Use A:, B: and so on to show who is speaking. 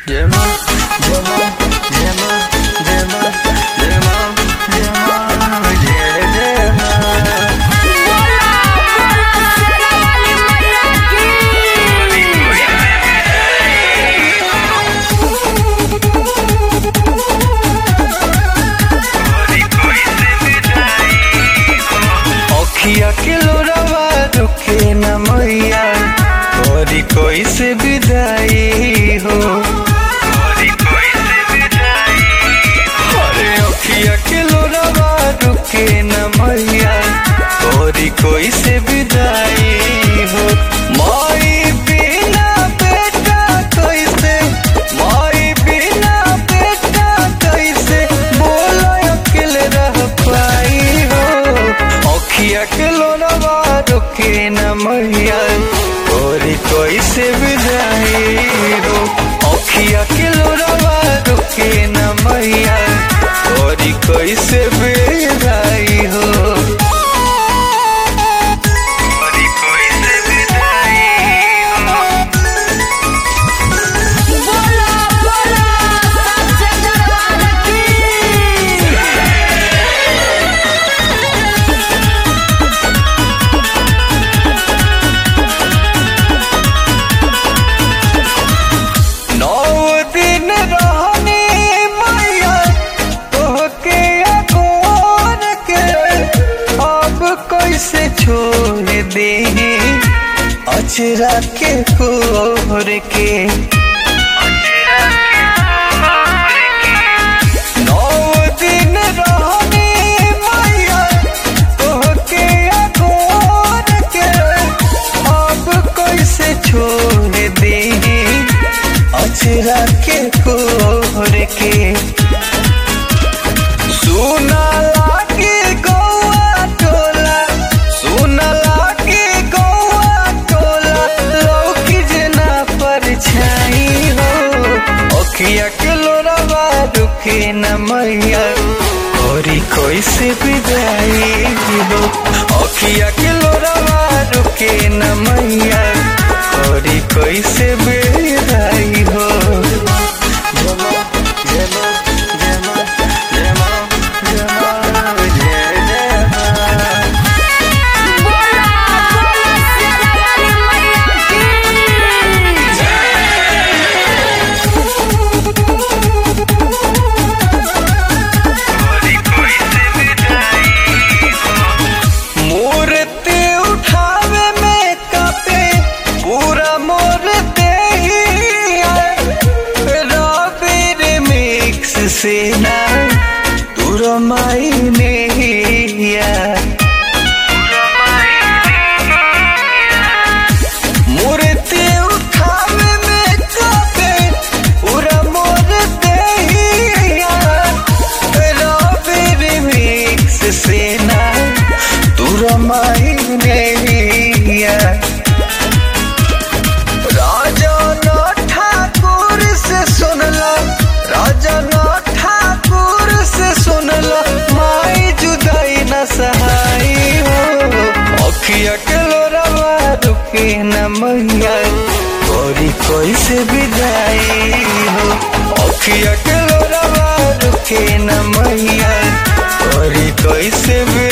A: Demo, demo, demo, demo, demo, demo, demo. अखिया के लोरावा रुके न मैया तोरी कोई से विदाई हो। अरे अखिया के लोरावा रुके न मैया तोरी कोई से विदाई हो। माई बिना बेटा कैसे, माई बिना बेटा कैसे बोलो अकेले रह पाई हो। अखिया के लोरावा रुके न मैया तोरी कोई से विदाई हो। अखिया के लोरावा रुके न मैया तोरी कोई से विदाई हो। तोरी कोई से विदाई हो। नौ दिन रहनी मैया तोहके अगोर के, अब कैसे छोड़ दे अचरा के कोर के। नौ दिन रहनी मैया तोहके अगोर के, अब कैसे छोड़ दे अचरा के कोर के। सुना लागे गौआ टोला, सुना लागे गौआ टोला लौकी जना परछाई हो। अखिया के लोरावा रुके न मैया तोरी कोई से विदाई हो। अखिया के लोरावा रुके न मैया तोरी कोई से विदाई हो। जमा जमा जमा जमा जमा जय जय। मूर्ति उठावे में कापे पूरा मोर देहिया, रबी मिक्स से ना तुर माई नेहिया। मूर्ति उठावे में कापे पूरा मोर देहिया, रबी मिक्स से ना तुर माई नेहिया। राजा ना ठाकुर से सुनला, राजा ना ठाकुर से सुनला माई जुदाई न सहाई हो। अखिया के लोरावा रुके न मैया तोरी कोई से विदाई हो। अखिया के लोरावा रुके न मैया तोरी कोई से